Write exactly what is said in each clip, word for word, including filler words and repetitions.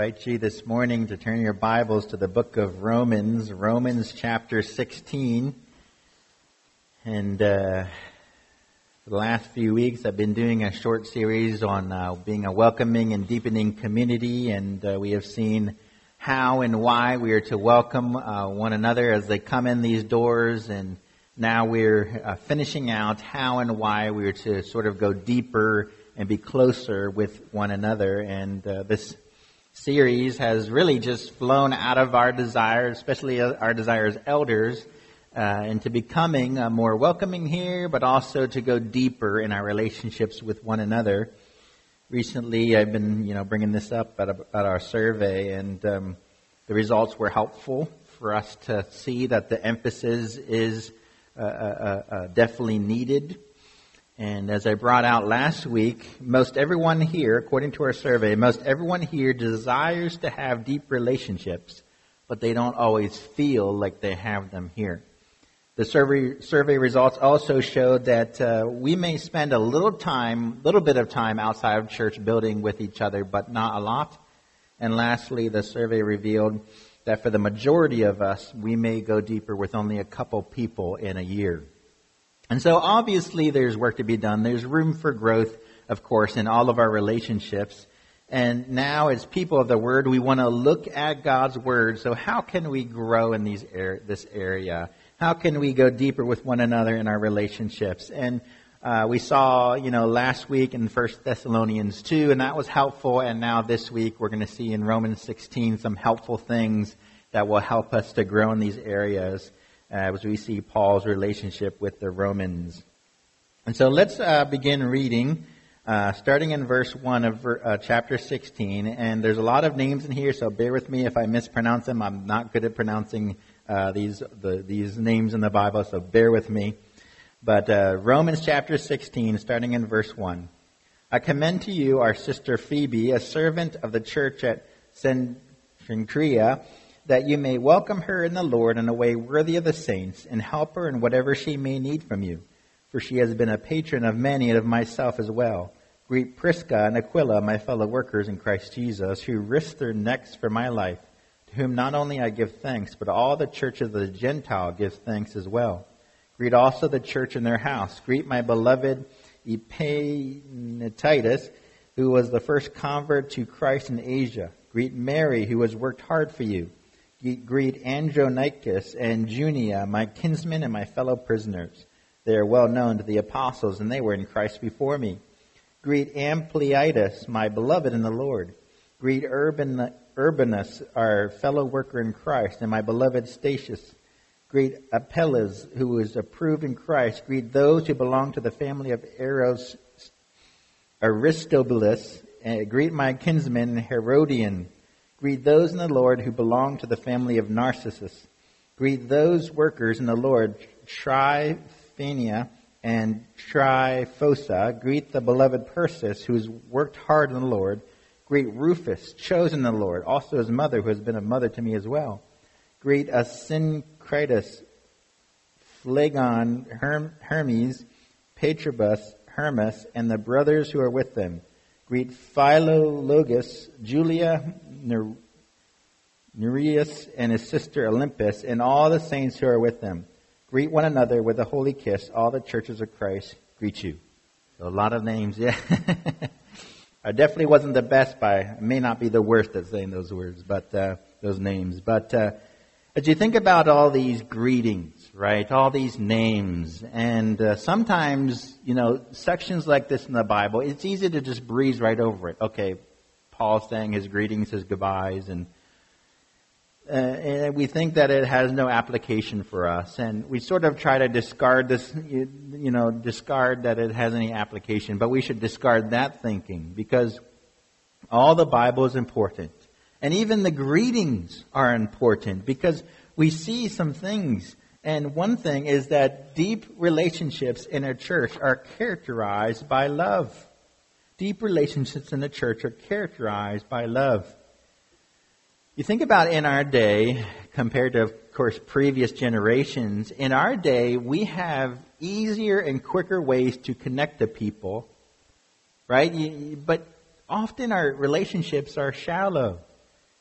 invite you this morning to turn your Bibles to the book of Romans, Romans chapter sixteen. And uh, for the last few weeks, I've been doing a short series on uh, being a welcoming and deepening community, and uh, we have seen how and why we are to welcome uh, one another as they come in these doors, and now we're uh, finishing out how and why we are to sort of go deeper and be closer with one another. And uh, this series has really just flown out of our desire, especially our desire as elders, uh, into becoming uh, more welcoming here, but also to go deeper in our relationships with one another. Recently, I've been, you know, bringing this up at, a, at our survey, and um, the results were helpful for us to see that the emphasis is uh, uh, uh, definitely needed. And as I brought out last week, most everyone here, according to our survey, most everyone here desires to have deep relationships, but they don't always feel like they have them here. The survey survey results also showed that uh, we may spend a little time, little bit of time outside of church building with each other, but not a lot. And lastly, the survey revealed that for the majority of us, we may go deeper with only a couple people in a year. And so obviously there's work to be done. There's room for growth, of course, in all of our relationships. And now as people of the Word, we want to look at God's Word. So how can we grow in these er- this area? How can we go deeper with one another in our relationships? And uh, we saw, you know, last week in First Thessalonians two, and that was helpful. And now this week we're going to see in Romans sixteen some helpful things that will help us to grow in these areas, Uh, as we see Paul's relationship with the Romans. And so let's uh, begin reading, uh, starting in verse one of uh, chapter sixteen. And there's a lot of names in here, so bear with me if I mispronounce them. I'm not good at pronouncing uh, these the, these names in the Bible, so bear with me. But uh, Romans chapter sixteen, starting in verse one. I commend to you our sister Phoebe, a servant of the church at Cenchrea, that you may welcome her in the Lord in a way worthy of the saints, and help her in whatever she may need from you. For she has been a patron of many and of myself as well. Greet Prisca and Aquila, my fellow workers in Christ Jesus, who risked their necks for my life, to whom not only I give thanks, but all the church of the Gentile gives thanks as well. Greet also the church in their house. Greet my beloved Epaphroditus, who was the first convert to Christ in Asia. Greet Mary, who has worked hard for you. Greet Andronicus and Junia, my kinsmen and my fellow prisoners. They are well known to the apostles, and they were in Christ before me. Greet Ampliatus, my beloved in the Lord. Greet Urban, Urbanus, our fellow worker in Christ, and my beloved Statius. Greet Apelles, who is approved in Christ. Greet those who belong to the family of Eros, Aristobulus. Uh, greet my kinsman Herodian. Greet those in the Lord who belong to the family of Narcissus. Greet those workers in the Lord, Tryphenia and Tryphosa. Greet the beloved Persis, who has worked hard in the Lord. Greet Rufus, chosen in the Lord, also his mother, who has been a mother to me as well. Greet Asyncritus, Phlegon, Herm- Hermes, Patrobus, Hermas, and the brothers who are with them. Greet Philologus, Julia, Nereus, and his sister Olympus, and all the saints who are with them. Greet one another with a holy kiss. All the churches of Christ greet you. So a lot of names, yeah. I definitely wasn't the best by, I may not be the worst at saying those words, but uh, those names. But uh, as you think about all these greetings, right, all these names, and uh, sometimes, you know, sections like this in the Bible, it's easy to just breeze right over it. Okay, Paul saying his greetings, his goodbyes, and uh, and we think that it has no application for us, and we sort of try to discard this, you, you know, discard that it has any application, but we should discard that thinking, because all the Bible is important, and even the greetings are important, because we see some things, and one thing is that deep relationships in a church are characterized by love. Deep relationships in the church are characterized by love. You think about in our day, compared to, of course, previous generations, in our day, we have easier and quicker ways to connect to people, right? But often our relationships are shallow.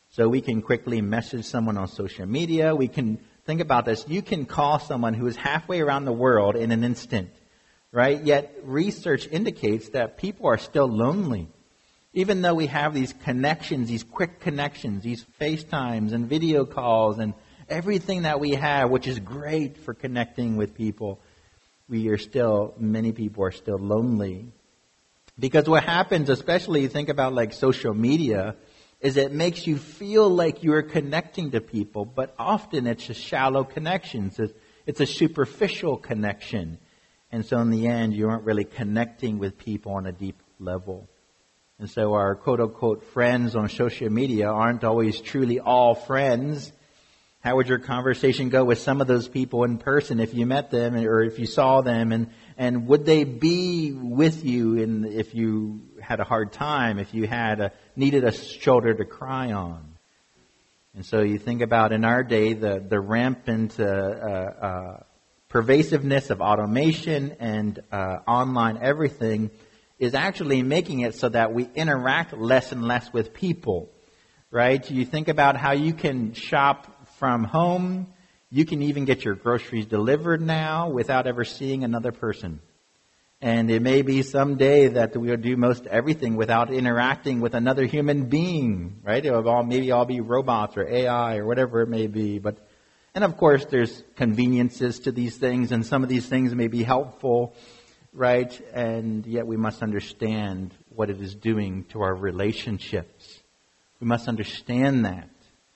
So we can quickly message someone on social media. We can think about this. You can call someone who is halfway around the world in an instant, right? Yet research indicates that people are still lonely. Even though we have these connections, these quick connections, these FaceTimes and video calls and everything that we have, which is great for connecting with people, we are still, many people are still lonely. Because what happens, especially you think about like social media, is it makes you feel like you're connecting to people, but often it's just shallow connections. It's, it's a superficial connection. And so in the end, you aren't really connecting with people on a deep level. And so our quote-unquote friends on social media aren't always truly all friends. How would your conversation go with some of those people in person if you met them or if you saw them? And, and would they be with you in, if you had a hard time, if you had a, needed a shoulder to cry on? And so you think about in our day, the, the rampant uh, uh, uh, pervasiveness of automation and uh, online everything is actually making it so that we interact less and less with people, right? You think about how you can shop from home. You can even get your groceries delivered now without ever seeing another person. And it may be someday that we'll do most everything without interacting with another human being, right? It will all, maybe all be robots or A I or whatever it may be. But, and of course, there's conveniences to these things, and some of these things may be helpful, right? And yet we must understand what it is doing to our relationships. We must understand that.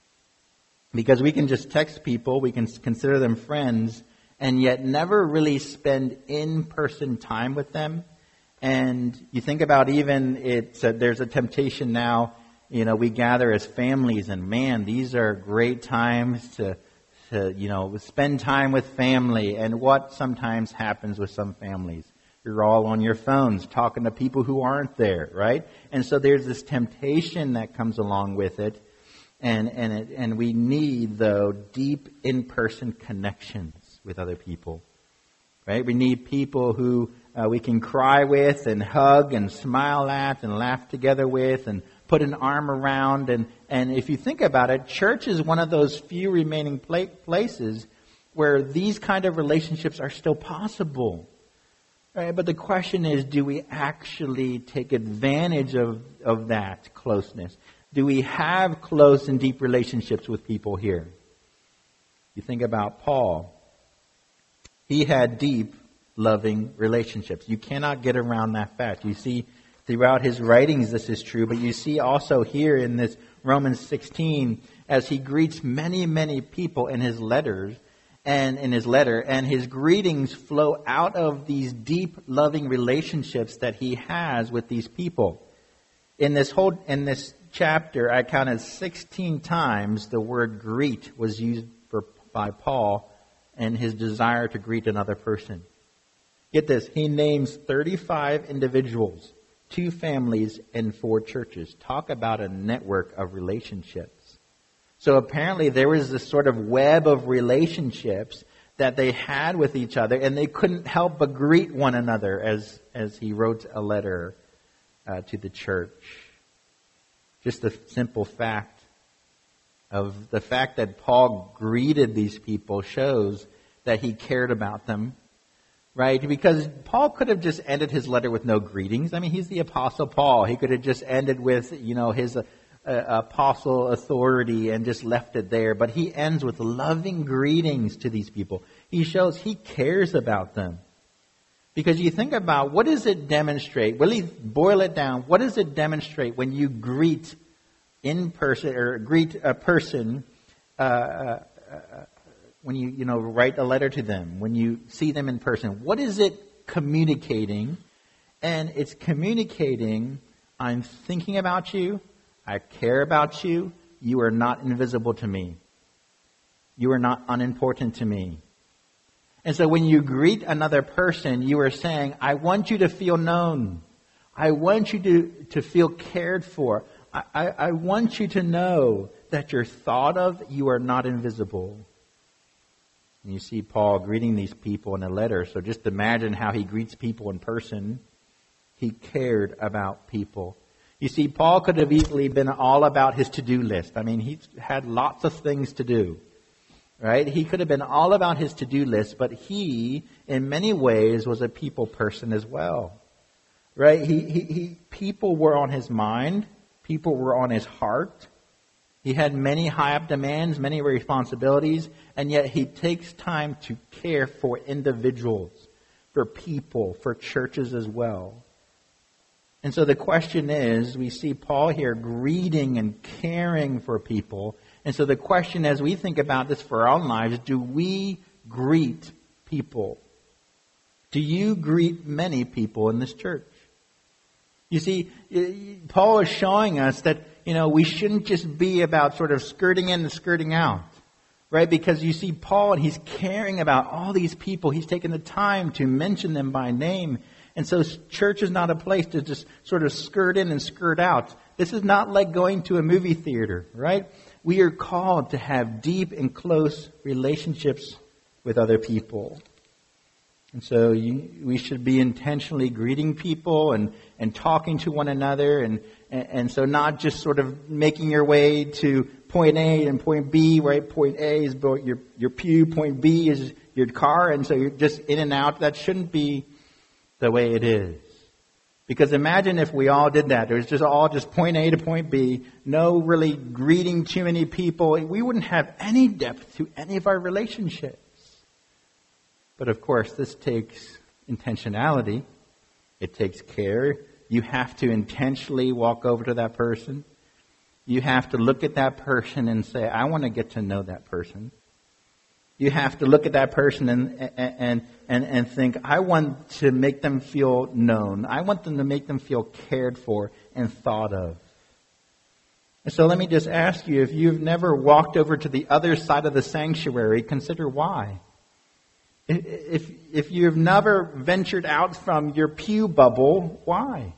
Because we can just text people, we can consider them friends, and yet never really spend in-person time with them. And you think about even, it's a, there's a temptation now, you know, we gather as families, and man, these are great times to, to, you know, spend time with family. And what sometimes happens with some families? You're all on your phones talking to people who aren't there, right? And so there's this temptation that comes along with it. And and it, and we need, though, deep in-person connections with other people, right? We need people who uh, we can cry with and hug and smile at and laugh together with and put an arm around. And, and if you think about it, church is one of those few remaining pla- places where these kind of relationships are still possible. Right? But the question is, do we actually take advantage of, of that closeness? Do we have close and deep relationships with people here? You think about Paul. He had deep, loving relationships. You cannot get around that fact. You see throughout his writings this is true, but you see also here in this Romans sixteen, as he greets many, many people in his letters, and in his letter, and his greetings flow out of these deep, loving relationships that he has with these people. In this whole, in this chapter, I counted sixteen times the word greet was used for, by Paul and his desire to greet another person. Get this, he names thirty-five individuals, two families, and four churches. Talk about a network of relationships. So apparently there was this sort of web of relationships that they had with each other, and they couldn't help but greet one another as, as he wrote a letter uh, to the church. Just the simple fact of the fact that Paul greeted these people shows that he cared about them, right? Because Paul could have just ended his letter with no greetings. I mean, he's the Apostle Paul. He could have just ended with, you know, his uh, apostle authority and just left it there. But he ends with loving greetings to these people. He shows he cares about them. Because you think about, what does it demonstrate? Really boil it down. What does it demonstrate when you greet in person or greet a person, uh, uh, uh, when you, you know, write a letter to them, when you see them in person? What is it communicating? And it's communicating, I'm thinking about you. I care about you. You are not invisible to me. You are not unimportant to me. And so when you greet another person, you are saying, I want you to feel known. I want you to, to feel cared for. I, I, I want you to know that you're thought of. You are not invisible. And you see Paul greeting these people in a letter. So just imagine how he greets people in person. He cared about people. You see, Paul could have easily been all about his to-do list. I mean, he had lots of things to do, right? He could have been all about his to-do list, but he, in many ways, was a people person as well, right? He, he, he, people were on his mind. People were on his heart. He had many high-up demands, many responsibilities, and yet he takes time to care for individuals, for people, for churches as well. And so the question is, we see Paul here greeting and caring for people. And so the question as we think about this for our own lives, do we greet people? Do you greet many people in this church? You see, Paul is showing us that, you know, we shouldn't just be about sort of skirting in and skirting out. Right? Because you see Paul, and he's caring about all these people. He's taken the time to mention them by name. And so church is not a place to just sort of skirt in and skirt out. This is not like going to a movie theater, right? We are called to have deep and close relationships with other people. And so you, we should be intentionally greeting people and, and talking to one another. And, and, and so not just sort of making your way to point A and point B, right? Point A is your, your pew, point B is your car. And so you're just in and out. That shouldn't be the way it is. Because imagine if we all did that. It was just all just point A to point B. No really greeting too many people. We wouldn't have any depth to any of our relationships. But of course, this takes intentionality. It takes care. You have to intentionally walk over to that person. You have to look at that person and say, I want to get to know that person. You have to look at that person and, and, and, and think, I want to make them feel known. I want them to make them feel cared for and thought of. And so let me just ask you, if you've never walked over to the other side of the sanctuary, consider why. If, if you've never ventured out from your pew bubble, why?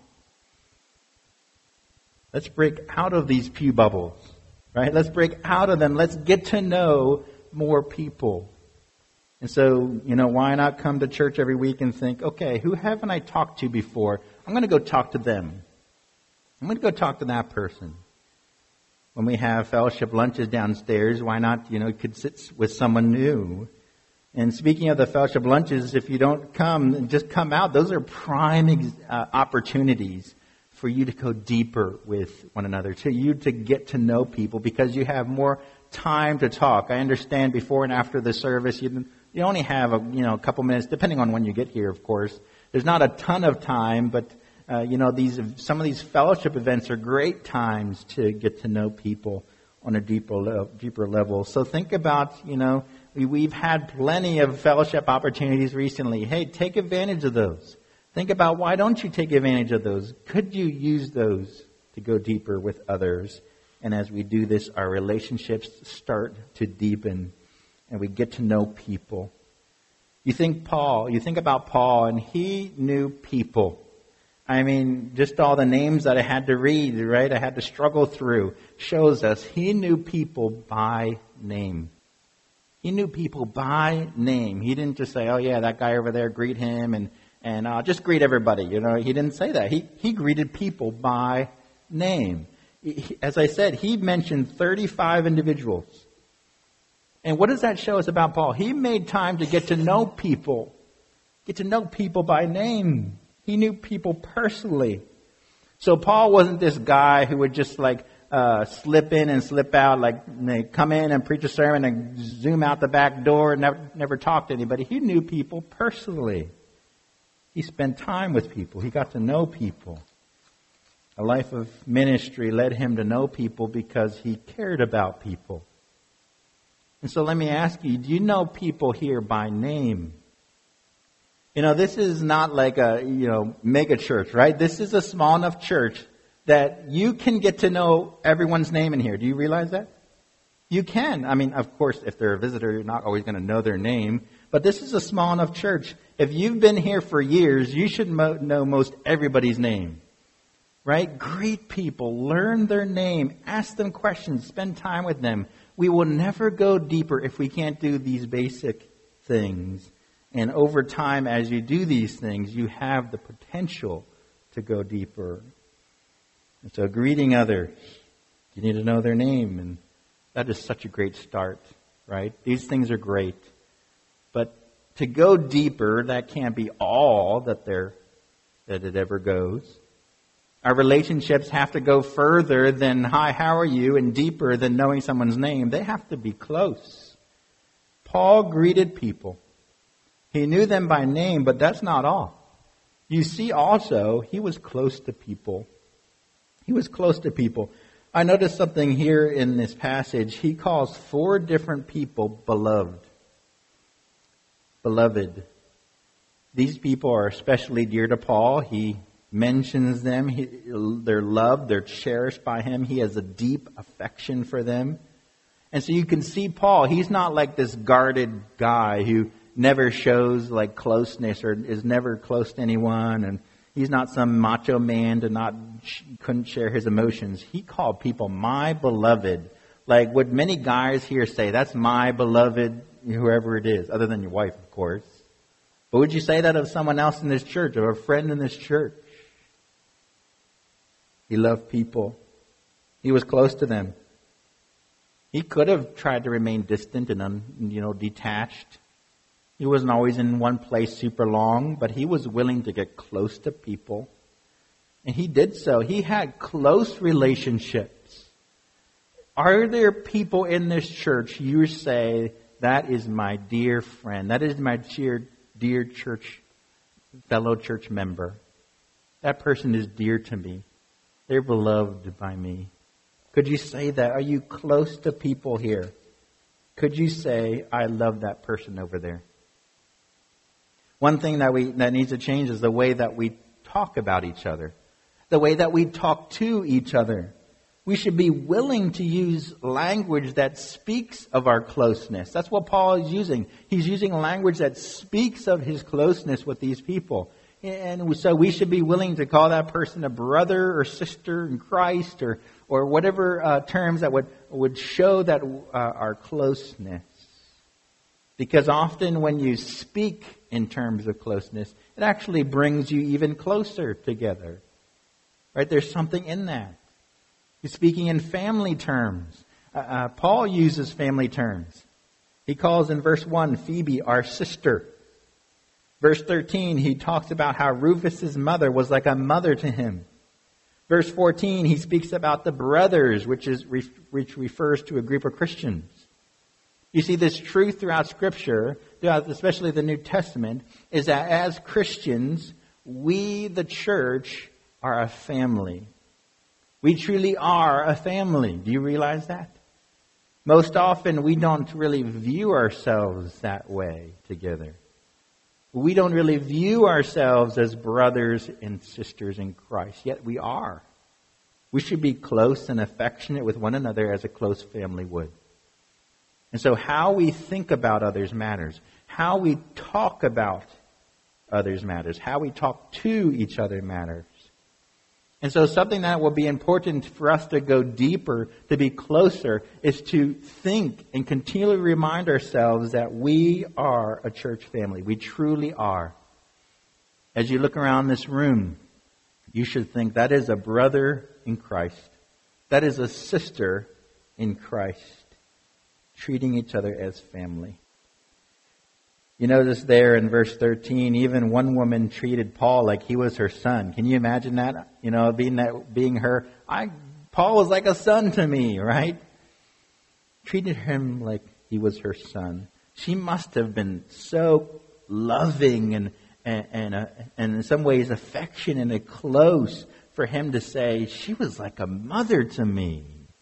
Let's break out of these pew bubbles, right? Let's break out of them. Let's get to know more people. And so, you know, why not come to church every week and think, okay, who haven't I talked to before? I'm going to go talk to them. I'm going to go talk to that person. When we have fellowship lunches downstairs, why not, you know, you could sit with someone new. And speaking of the fellowship lunches, if you don't come, just come out. Those are prime uh, opportunities for you to go deeper with one another, to you to get to know people because you have more time to talk. I understand before and after the service, you you only have a you know a couple minutes, depending on when you get here, of course. There's not a ton of time, but uh, you know these some of these fellowship events are great times to get to know people on a deeper level, deeper level. So think about you know we, we've had plenty of fellowship opportunities recently. Hey, take advantage of those. Think about why don't you take advantage of those? Could you use those to go deeper with others? And as we do this, our relationships start to deepen and we get to know people. You think Paul, you think about Paul, and he knew people. I mean, just all the names that I had to read, right? I had to struggle through shows us he knew people by name. He knew people by name. He didn't just say, oh yeah, that guy over there, greet him and, and uh, just greet everybody. You know, he didn't say that. He, he greeted people by name. As I said, he mentioned thirty-five individuals. And what does that show us about Paul? He made time to get to know people. Get to know people by name. He knew people personally. So Paul wasn't this guy who would just like uh, slip in and slip out, like come in and preach a sermon and zoom out the back door and never, never talk to anybody. He knew people personally. He spent time with people. He got to know people. A life of ministry led him to know people because he cared about people. And so let me ask you, do you know people here by name? You know, this is not like a, you know, mega church, right? This is a small enough church that you can get to know everyone's name in here. Do you realize that? You can. I mean, of course, if they're a visitor, you're not always going to know their name. But this is a small enough church. If you've been here for years, you should mo- know most everybody's name. Right? Greet people, learn their name, ask them questions, spend time with them. We will never go deeper if we can't do these basic things. And over time, as you do these things, you have the potential to go deeper. And so greeting others, you need to know their name. And that is such a great start, right? These things are great. But to go deeper, that can't be all that there that it ever goes. Our relationships have to go further than, hi, how are you? And deeper than knowing someone's name. They have to be close. Paul greeted people. He knew them by name, but that's not all. You see also, he was close to people. He was close to people. I noticed something here in this passage. He calls four different people beloved. Beloved. These people are especially dear to Paul. He mentions them. He, they're loved. They're cherished by him. He has a deep affection for them. And so you can see Paul. He's not like this guarded guy who never shows like closeness or is never close to anyone. And he's not some macho man to not couldn't share his emotions. He called people my beloved. Like what many guys here say, that's my beloved, whoever it is, other than your wife, of course. But would you say that of someone else in this church, or a friend in this church? He loved people. He was close to them. He could have tried to remain distant and, un, you know, detached. He wasn't always in one place super long, but he was willing to get close to people. And he did so. He had close relationships. Are there people in this church you say, that is my dear friend, that is my dear, dear church, fellow church member. That person is dear to me. They're beloved by me. Could you say that? Are you close to people here? Could you say, I love that person over there? One thing that we that needs to change is the way that we talk about each other. The way that we talk to each other. We should be willing to use language that speaks of our closeness. That's what Paul is using. He's using language that speaks of his closeness with these people. And so we should be willing to call that person a brother or sister in Christ, or or whatever uh, terms that would would show that uh, our closeness. Because often when you speak in terms of closeness, it actually brings you even closer together. Right? There's something in that. He's speaking in family terms. Uh, uh, Paul uses family terms. He calls in verse one, Phoebe, our sister. Verse thirteen, he talks about how Rufus' mother was like a mother to him. Verse fourteen, he speaks about the brothers, which is which refers to a group of Christians. You see, this truth throughout Scripture, especially the New Testament, is that as Christians, we, the church, are a family. We truly are a family. Do you realize that? Most often, we don't really view ourselves that way together. We don't really view ourselves as brothers and sisters in Christ, yet we are. We should be close and affectionate with one another as a close family would. And so how we think about others matters. How we talk about others matters. How we talk to each other matters. And so something that will be important for us to go deeper, to be closer, is to think and continually remind ourselves that we are a church family. We truly are. As you look around this room, you should think that is a brother in Christ. That is a sister in Christ. Treating each other as family. You notice there in verse thirteen, even one woman treated Paul like he was her son. Can you imagine that? You know, being that, being her, I, Paul was like a son to me, right? Treated him like he was her son. She must have been so loving and and and, uh, and in some ways affectionate and close for him to say she was like a mother to me.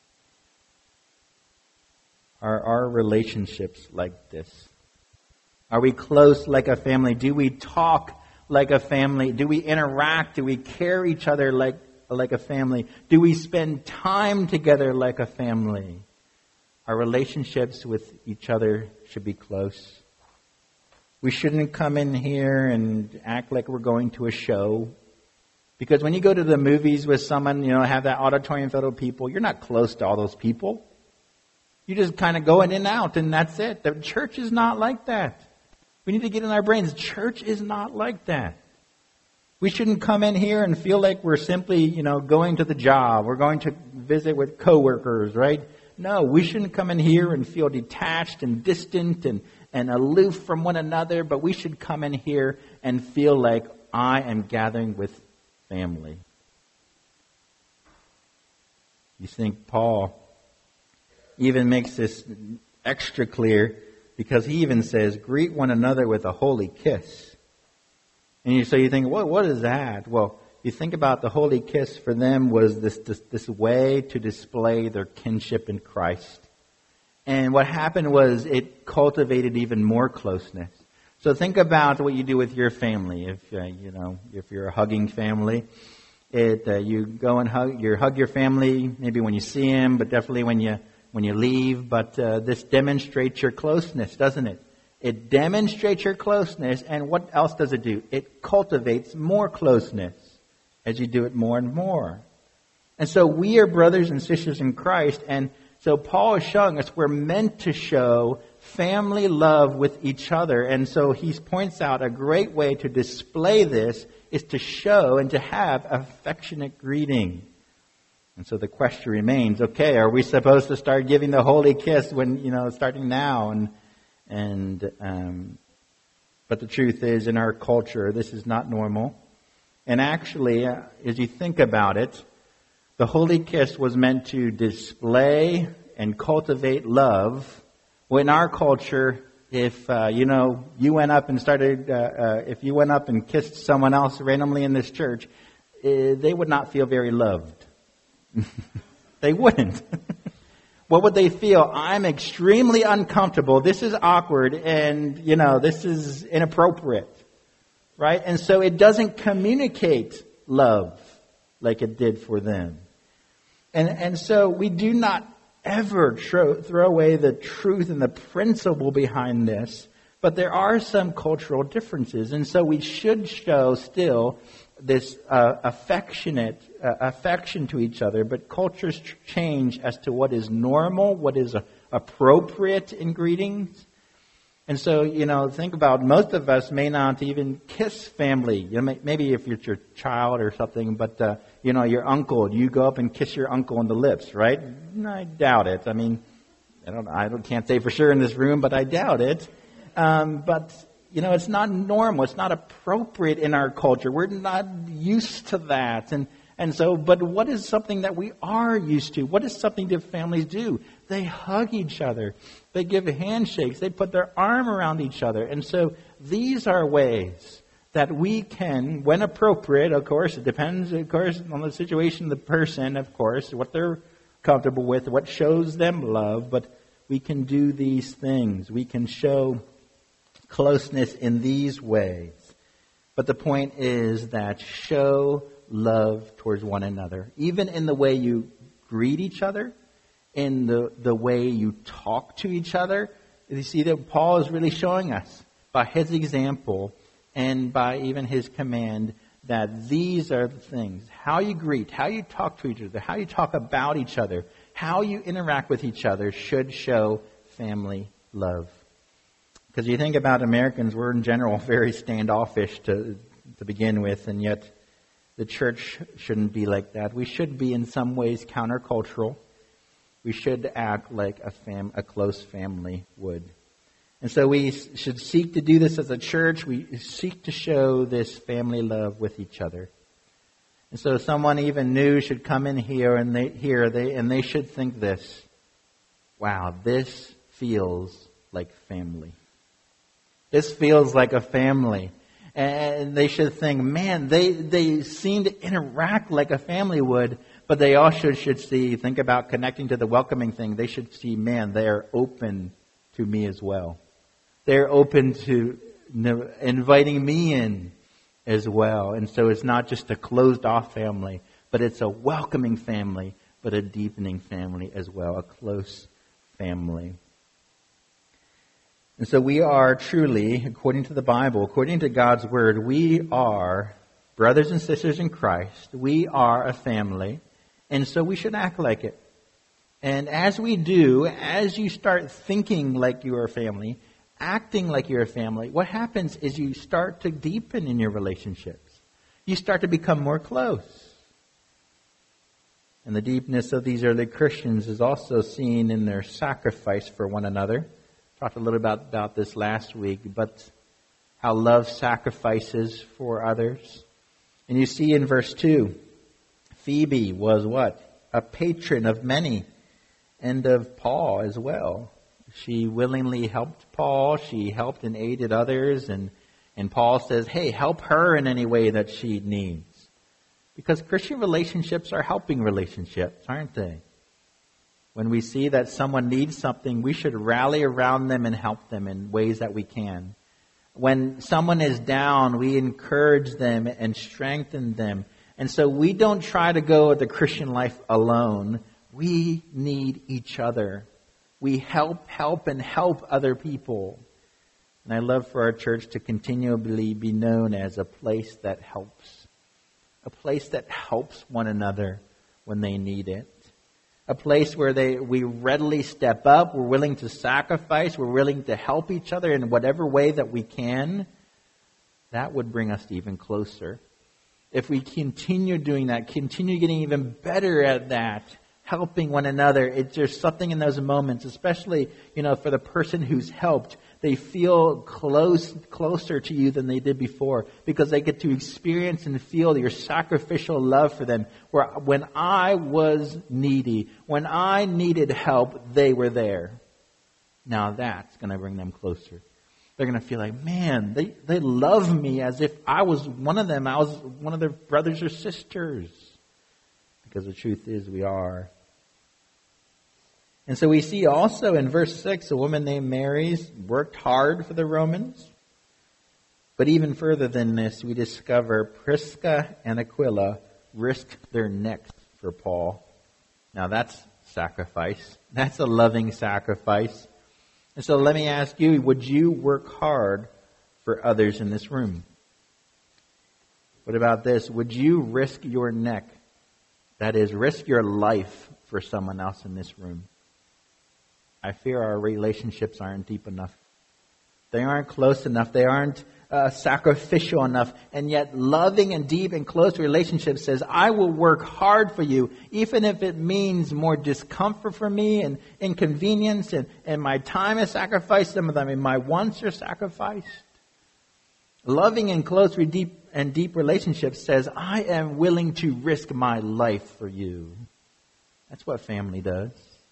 Are our relationships like this? Are we close like a family? Do we talk like a family? Do we interact? Do we care each other like, like a family? Do we spend time together like a family? Our relationships with each other should be close. We shouldn't come in here and act like we're going to a show. Because when you go to the movies with someone, you know, have that auditorium filled with people, you're not close to all those people. You just kind of go in and out, and that's it. The church is not like that. We need to get in our brains. Church is not like that. We shouldn't come in here and feel like we're simply, you know, going to the job. We're going to visit with coworkers, right? No, we shouldn't come in here and feel detached and distant and, and aloof from one another, but we should come in here and feel like I am gathering with family. You think Paul even makes this extra clear because he even says, greet one another with a holy kiss. And you, so you think, what, what is that? Well, you think about the holy kiss for them was this, this, this way to display their kinship in Christ. And what happened was it cultivated even more closeness. So think about what you do with your family. If, uh, you know, if you're a hugging family, it, uh, you go and hug, you hug your family, maybe when you see them, but definitely when you, when you leave. But, uh, this demonstrates your closeness, doesn't it? It demonstrates your closeness, and what else does it do? It cultivates more closeness as you do it more and more. And so we are brothers and sisters in Christ, and so Paul is showing us we're meant to show family love with each other. And so he points out a great way to display this is to show and to have affectionate greeting. And so the question remains, okay, are we supposed to start giving the holy kiss when, you know, starting now? And And, um, but the truth is, in our culture, this is not normal. And actually, uh, as you think about it, the holy kiss was meant to display and cultivate love. Well, in our culture, if, uh, you know, you went up and started, uh, uh, if you went up and kissed someone else randomly in this church, uh, they would not feel very loved. They wouldn't. What would they feel? I'm extremely uncomfortable. This is awkward and, you know, this is inappropriate. Right? And so it doesn't communicate love like it did for them. And, and so we do not ever tro- throw away the truth and the principle behind this, but there are some cultural differences. And so we should show still this uh, affectionate uh, affection to each other, but cultures ch- change as to what is normal, what is uh, appropriate in greetings. And so, you know, think about most of us may not even kiss family. You know, maybe if it's your child or something, but, uh, you know, your uncle, you go up and kiss your uncle on the lips, right? I doubt it. I mean, I don't, I don't, can't say for sure in this room, but I doubt it. Um, but, you know, it's not normal. It's not appropriate in our culture. We're not used to that. And, and so, but what is something that we are used to? What is something that families do? They hug each other. They give handshakes. They put their arm around each other. And so these are ways that we can, when appropriate, of course, it depends, of course, on the situation, the person, of course, what they're comfortable with, what shows them love, but we can do these things. We can show closeness in these ways. But the point is that show love towards one another, even in the way you greet each other, in the, the way you talk to each other. You see that Paul is really showing us by his example and by even his command that these are the things. How you greet, how you talk to each other, how you talk about each other, how you interact with each other should show family love. Because you think about Americans, we're in general very standoffish to, to begin with, and yet the church shouldn't be like that. We should be in some ways countercultural. We should act like a fam, a close family would. And so we should seek to do this as a church. We seek to show this family love with each other. And so someone even new should come in here and they here they and they should think this. Wow, this feels like family. This feels like a family. And they should think, man, they, they seem to interact like a family would, but they also should see, think about connecting to the welcoming thing. They should see, man, they are open to me as well. They're open to inviting me in as well. And so it's not just a closed off family, but it's a welcoming family, but a deepening family as well, a close family. And so we are truly, according to the Bible, according to God's Word, we are brothers and sisters in Christ. We are a family. And so we should act like it. And as we do, as you start thinking like you are a family, acting like you're a family, what happens is you start to deepen in your relationships. you start to become more close. And the deepness of these early Christians is also seen in their sacrifice for one another. Talked a little about, about this last week, but how love sacrifices for others. And you see in verse two, Phoebe was what? A patron of many, and of Paul as well. She willingly helped Paul. She helped and aided others. And, and Paul says, hey, help her in any way that she needs. Because Christian relationships are helping relationships, aren't they? When we see that someone needs something, we should rally around them and help them in ways that we can. When someone is down, we encourage them and strengthen them. And so we don't try to go the Christian life alone. We need each other. We help, help, and help other people. And I love for our church to continually be known as a place that helps. A place that helps one another when they need it. A place where they we readily step up. We're willing to sacrifice. We're willing to help each other in whatever way that we can. That would bring us even closer. If we continue doing that, continue getting even better at that, helping one another, it's, there's something in those moments, especially, you know, for the person who's helped, they feel close, closer to you than they did before because they get to experience and feel your sacrificial love for them. Where when I was needy, when I needed help, they were there. Now that's going to bring them closer. They're going to feel like, man, they, they love me as if I was one of them. I was one of their brothers or sisters. Because the truth is we are. And so we see also in verse six, a woman named Mary worked hard for the Romans. But even further than this, we discover Prisca and Aquila risked their necks for Paul. Now that's sacrifice. That's a loving sacrifice. And so let me ask you, would you work hard for others in this room? What about this? Would you risk your neck? That is, risk your life for someone else in this room? I fear our relationships aren't deep enough. They aren't close enough. They aren't uh, sacrificial enough. And yet loving and deep and close relationships says, I will work hard for you, even if it means more discomfort for me and inconvenience, and, and my time is sacrificed. Some of them, and my wants are sacrificed. Loving and close deep and deep relationships says, I am willing to risk my life for you. That's what family does.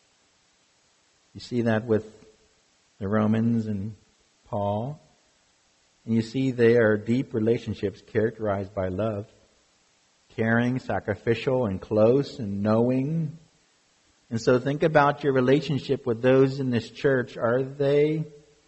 You see that with the Romans and Paul. And you see they are deep relationships characterized by love. Caring, sacrificial, and close, and knowing. And so think about your relationship with those in this church. Are they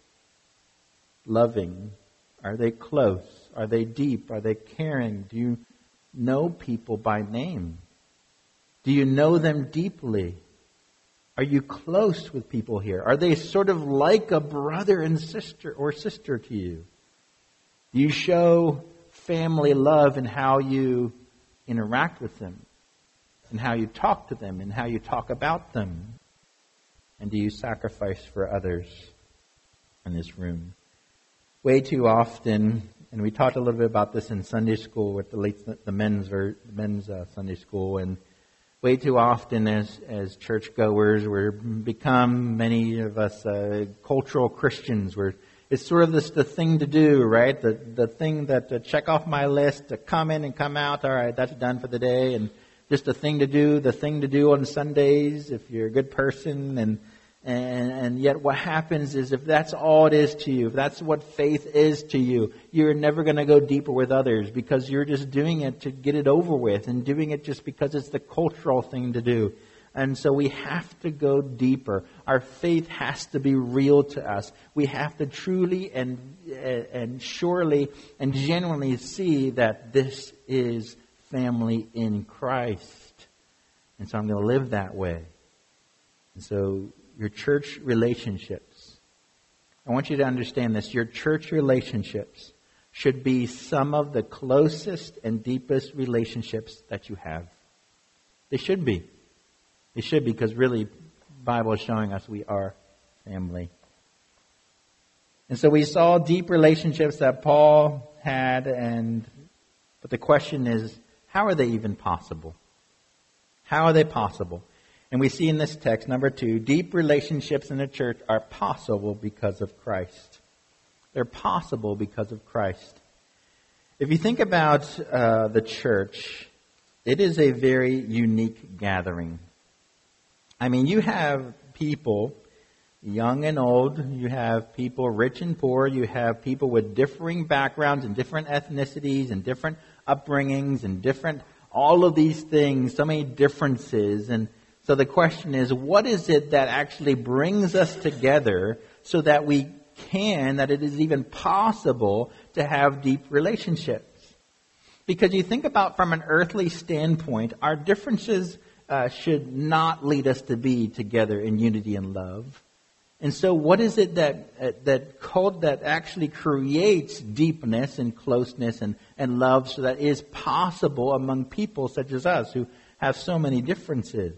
loving? Are they close? Are they deep? Are they caring? Do you know people by name? Do you know them deeply? Are you close with people here? Are they sort of like a brother and sister or sister to you? Do you show family love in how you interact with them, and how you talk to them, and how you talk about them? And do you sacrifice for others in this room? Way too often, and we talked a little bit about this in Sunday school with the late, the men's or men's uh, Sunday school, and way too often as as churchgoers, we become, many of us, uh, cultural Christians. We're it's sort of this the thing to do, right? The the thing that to check off my list, to come in and come out. All right, that's done for the day, and just a thing to do. The thing to do on Sundays if you're a good person, and and and yet what happens is if that's all it is to you, if that's what faith is to you, you're never going to go deeper with others because you're just doing it to get it over with and doing it just because it's the cultural thing to do. And so we have to go deeper. Our faith has to be real to us. We have to truly and and surely and genuinely see that this is family in Christ. And so I'm going to live that way. And so your church relationships, I want you to understand this. Your church relationships should be some of the closest and deepest relationships that you have. They should be. They should be, because really, the Bible is showing us we are family. And so we saw deep relationships that Paul had, and But the question is, how are they even possible? How are they possible? And we see in this text, number two, deep relationships in the church are possible because of Christ. They're possible because of Christ. If you think about uh, the church, it is a very unique gathering. I mean, you have people, young and old, you have people rich and poor, you have people with differing backgrounds and different ethnicities and different upbringings and different, all of these things, so many differences. And so the question is, what is it that actually brings us together so that we can, that it is even possible to have deep relationships? Because you think about from an earthly standpoint, our differences uh, should not lead us to be together in unity and love. And so what is it that uh, that called, that actually creates deepness and closeness and, and love so that is possible among people such as us who have so many differences?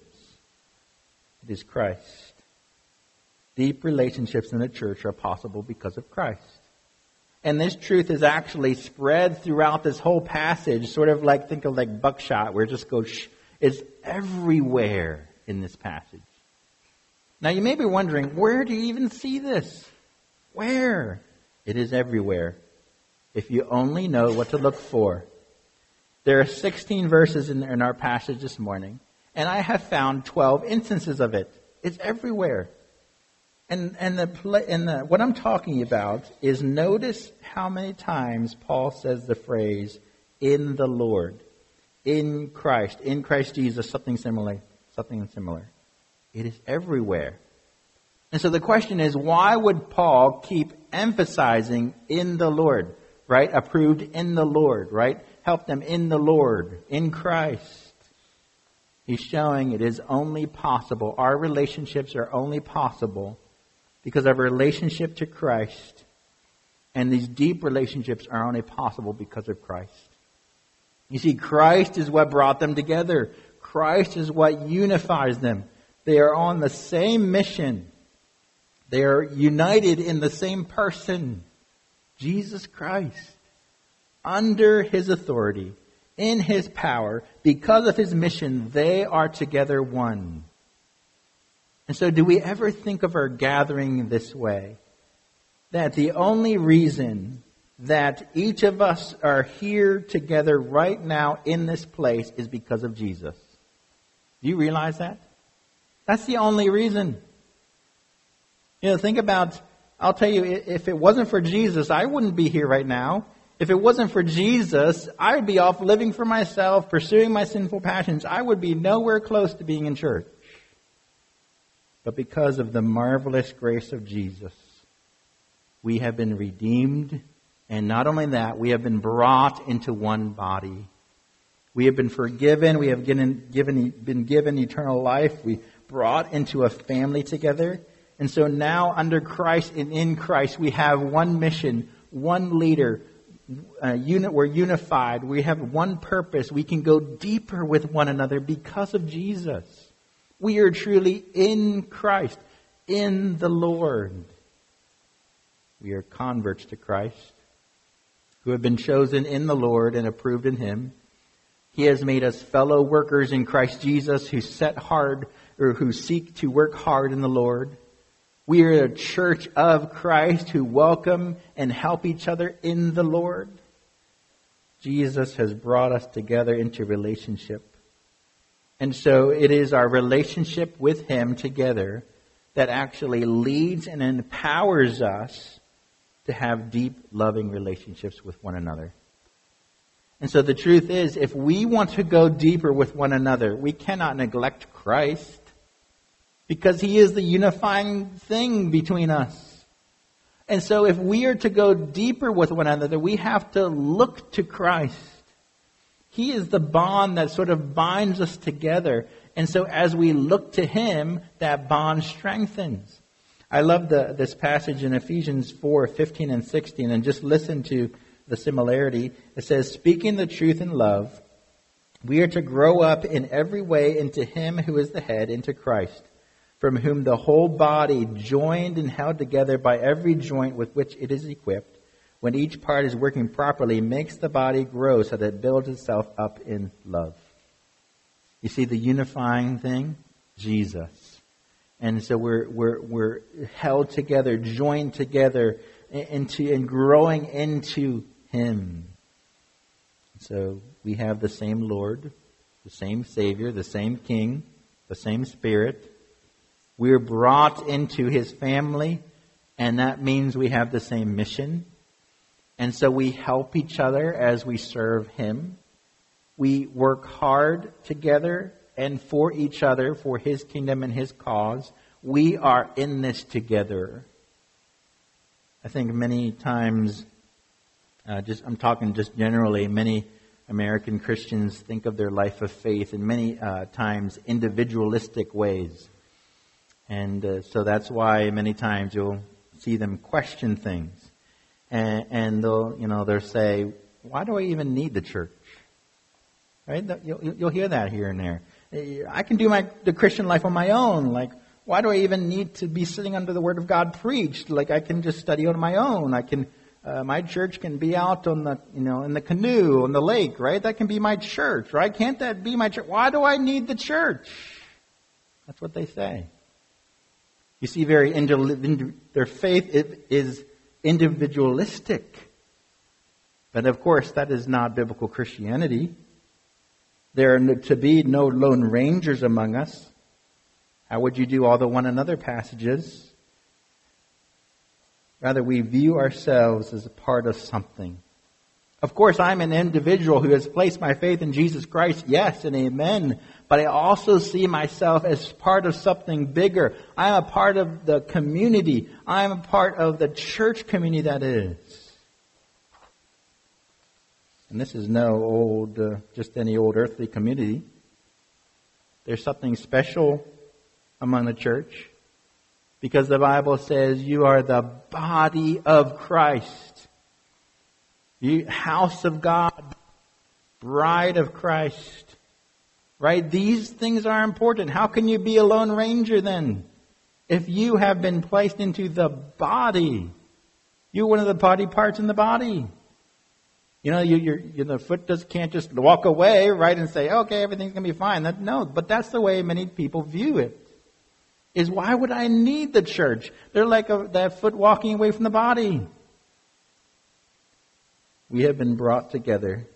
It is Christ. Deep relationships in the church are possible because of Christ. And this truth is actually spread throughout this whole passage, sort of like, think of like buckshot, where it just goes, shh, it's everywhere in this passage. Now you may be wondering, where do you even see this? Where? It is everywhere. If you only know what to look for. There are sixteen verses in, in our passage this morning, and I have found twelve instances of it. It's everywhere. And and the and the what I'm talking about is, notice how many times Paul says the phrase "in the Lord," in Christ, in Christ Jesus, something similar, something similar. It is everywhere. And so the question is, why would Paul keep emphasizing "in the Lord"? Right, approved in the Lord. Right, help them in the Lord, in Christ. He's showing it is only possible. Our relationships are only possible because of a relationship to Christ. And these deep relationships are only possible because of Christ. You see, Christ is what brought them together. Christ is what unifies them. They are on the same mission. They are united in the same person, Jesus Christ. Under His authority, in His power, because of His mission, they are together one. And so do we ever think of our gathering this way? That the only reason that each of us are here together right now in this place is because of Jesus. Do you realize that? That's the only reason. You know, think about, I'll tell you, if it wasn't for Jesus, I wouldn't be here right now. If it wasn't for Jesus, I would be off living for myself, pursuing my sinful passions. I would be nowhere close to being in church. But because of the marvelous grace of Jesus, we have been redeemed. And not only that, we have been brought into one body. We have been forgiven. We have given, given, been given eternal life. We brought into a family together. And so now under Christ and in Christ, we have one mission, one leader. Uh, unit, we're unified. We have one purpose. We can go deeper with one another because of Jesus. We are truly in Christ, in the Lord. We are converts to Christ, who have been chosen in the Lord and approved in Him. He has made us fellow workers in Christ Jesus, who set hard or who seek to work hard in the Lord. We are a church of Christ who welcome and help each other in the Lord. Jesus has brought us together into relationship. And so it is our relationship with Him together that actually leads and empowers us to have deep, loving relationships with one another. And so the truth is, if we want to go deeper with one another, we cannot neglect Christ, because He is the unifying thing between us. And so if we are to go deeper with one another, we have to look to Christ. He is the bond that sort of binds us together. And so as we look to Him, that bond strengthens. I love the, this passage in Ephesians four, fifteen and sixteen. And just listen to the similarity. It says, speaking the truth in love, we are to grow up in every way into Him who is the head, into Christ, from whom the whole body, joined and held together by every joint with which it is equipped, when each part is working properly, makes the body grow so that it builds itself up in love. You see the unifying thing? Jesus. And so we're we're we're held together, joined together into and growing into Him. So we have the same Lord, the same Savior, the same King, the same Spirit. We're brought into His family, and that means we have the same mission. And so we help each other as we serve Him. We work hard together and for each other, for His kingdom and His cause. We are in this together. I think many times, uh, just I'm talking just generally, many American Christians think of their life of faith in many uh, times individualistic ways. And uh, so that's why many times you'll see them question things. And, and they'll, you know, they'll say, why do I even need the church? Right? You'll, you'll hear that here and there. I can do my the Christian life on my own. Like, why do I even need to be sitting under the Word of God preached? Like, I can just study on my own. I can, uh, my church can be out on the, you know, in the canoe on the lake, right? That can be my church, right? Can't that be my church? Why do I need the church? That's what they say. You see, very their faith is individualistic. But of course, that is not biblical Christianity. There are to be no lone rangers among us. How would you do all the one another passages? Rather, we view ourselves as a part of something. Of course, I'm an individual who has placed my faith in Jesus Christ, yes and amen. But I also see myself as part of something bigger. I am a part of the community. I am a part of the church community, that is. And this is no old, uh, just any old earthly community. There's something special among the church, because the Bible says you are the body of Christ. You, house of God, bride of Christ. Right? These things are important. How can you be a lone ranger then? If you have been placed into the body, you're one of the body parts in the body. You know, you, you're, you, the foot just can't just walk away, right, and say, okay, everything's going to be fine. That, no, but that's the way many people view it. Is why would I need the church? They're like a, that foot walking away from the body. We have been brought together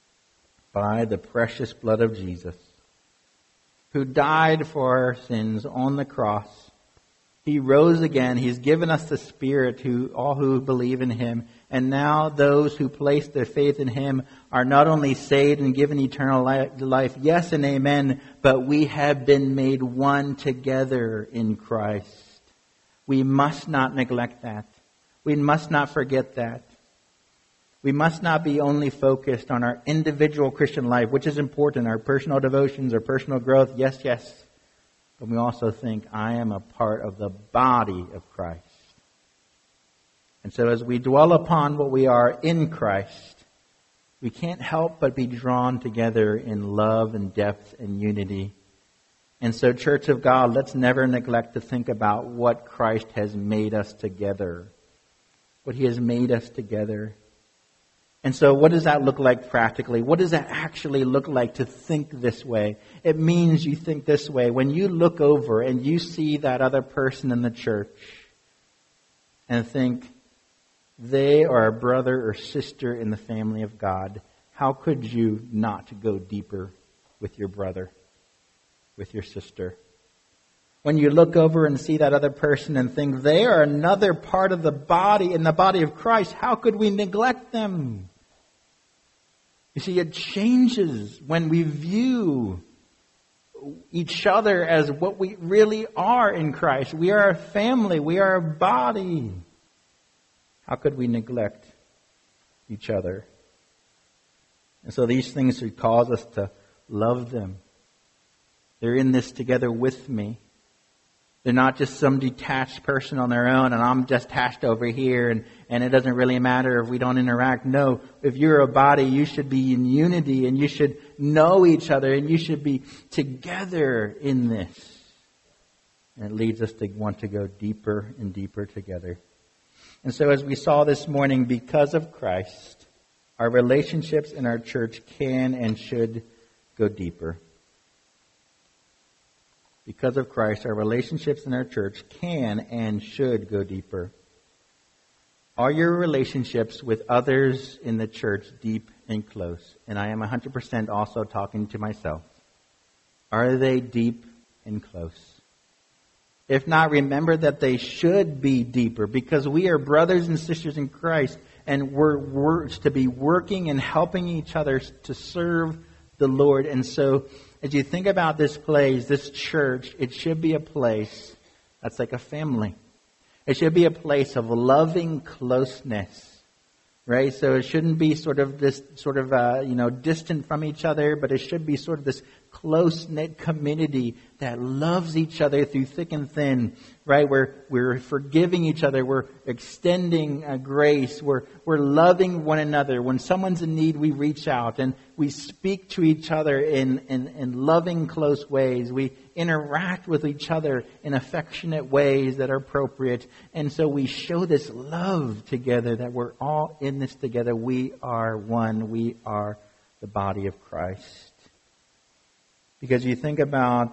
by the precious blood of Jesus, who died for our sins on the cross. He rose again. He's given us the Spirit, who all who believe in Him. And now those who place their faith in Him are not only saved and given eternal life, yes and amen, but we have been made one together in Christ. We must not neglect that. We must not forget that. We must not be only focused on our individual Christian life, which is important, our personal devotions, our personal growth, yes, yes. But we also think, I am a part of the body of Christ. And so as we dwell upon what we are in Christ, we can't help but be drawn together in love and depth and unity. And so, Church of God, let's never neglect to think about what Christ has made us together. What He has made us together. And so what does that look like practically? What does that actually look like to think this way? It means you think this way. When you look over and you see that other person in the church and think, they are a brother or sister in the family of God, how could you not go deeper with your brother, with your sister? When you look over and see that other person and think they are another part of the body, in the body of Christ, how could we neglect them? You see, it changes when we view each other as what we really are in Christ. We are a family. We are a body. How could we neglect each other? And so these things should cause us to love them. They're in this together with me. They're not just some detached person on their own and I'm just attached over here and, and it doesn't really matter if we don't interact. No, if you're a body, you should be in unity and you should know each other and you should be together in this. And it leads us to want to go deeper and deeper together. And so as we saw this morning, because of Christ, our relationships in our church can and should go deeper. Because of Christ, our relationships in our church can and should go deeper. Are your relationships with others in the church deep and close? And I am one hundred percent also talking to myself. Are they deep and close? If not, remember that they should be deeper, because we are brothers and sisters in Christ, and we're, we're to be working and helping each other to serve the Lord. And so as you think about this place, this church, it should be a place that's like a family. It should be a place of loving closeness, right? So it shouldn't be sort of this sort of, uh, you know, distant from each other, but it should be sort of this close-knit community that loves each other through thick and thin, right? We're, we're forgiving each other. We're extending uh, grace. We're, we're loving one another. When someone's in need, we reach out and we speak to each other in, in, in loving, close ways. We interact with each other in affectionate ways that are appropriate. And so we show this love together, that we're all in this together. We are one. We are the body of Christ. Because you think about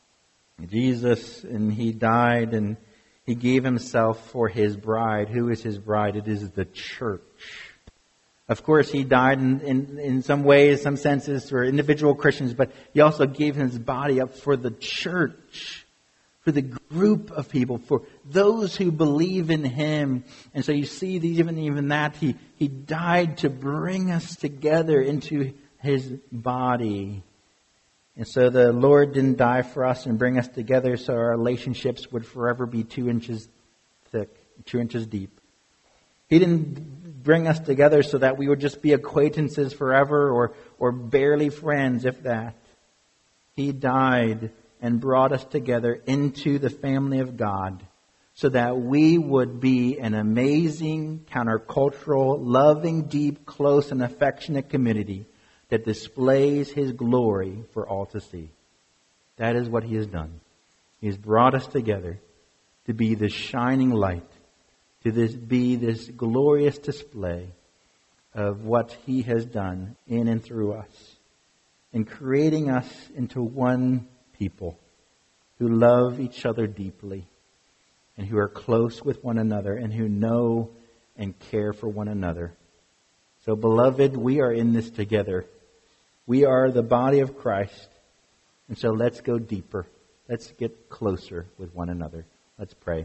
Jesus, and He died and He gave Himself for His bride. Who is His bride? It is the church. Of course, He died in, in, in some ways, some senses, for individual Christians, but He also gave His body up for the church, for the group of people, for those who believe in Him. And so you see, even, even that, He, He died to bring us together into His body. And so the Lord didn't die for us and bring us together so our relationships would forever be two inches thick, two inches deep. He didn't bring us together so that we would just be acquaintances forever, or, or barely friends, if that. He died and brought us together into the family of God so that we would be an amazing, countercultural, loving, deep, close, and affectionate community that displays His glory for all to see. That is what He has done. He has brought us together to be this shining light, to this, be this glorious display of what He has done in and through us, in creating us into one people who love each other deeply, and who are close with one another, and who know and care for one another. So, beloved, we are in this together. We are the body of Christ. And so let's go deeper. Let's get closer with one another. Let's pray.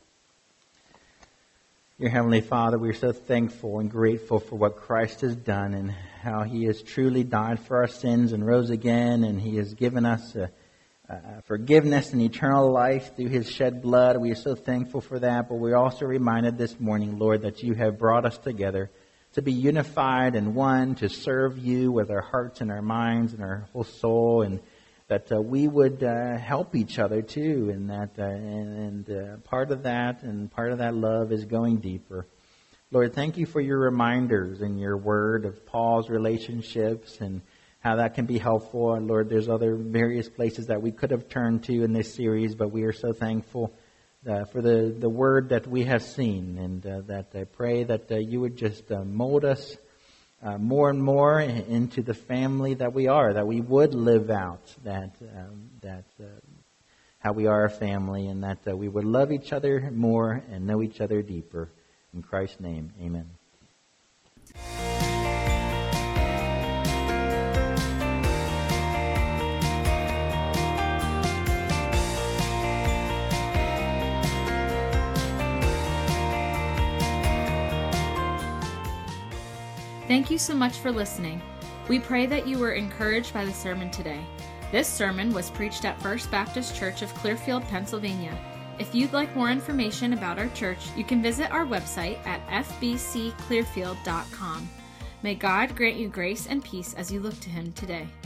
Dear Heavenly Father, we are so thankful and grateful for what Christ has done, and how He has truly died for our sins and rose again, and He has given us a, a forgiveness and eternal life through His shed blood. We are so thankful for that, but we're also reminded this morning, Lord, that You have brought us together to be unified and one, to serve You with our hearts and our minds and our whole soul, and that uh, we would uh, help each other too, and that uh, and, and uh, part of that and part of that love is going deeper. Lord, thank You for Your reminders and Your word of Paul's relationships and how that can be helpful. And Lord, there's other various places that we could have turned to in this series, but we are so thankful Uh, for the, the word that we have seen, and uh, that I pray that uh, You would just uh, mold us uh, more and more into the family that we are, that we would live out that um, that uh, how we are a family, and that uh, we would love each other more and know each other deeper. In Christ's name, amen. Thank you so much for listening. We pray that you were encouraged by the sermon today. This sermon was preached at First Baptist Church of Clearfield, Pennsylvania. If you'd like more information about our church, you can visit our website at f b c clearfield dot com. May God grant you grace and peace as you look to Him today.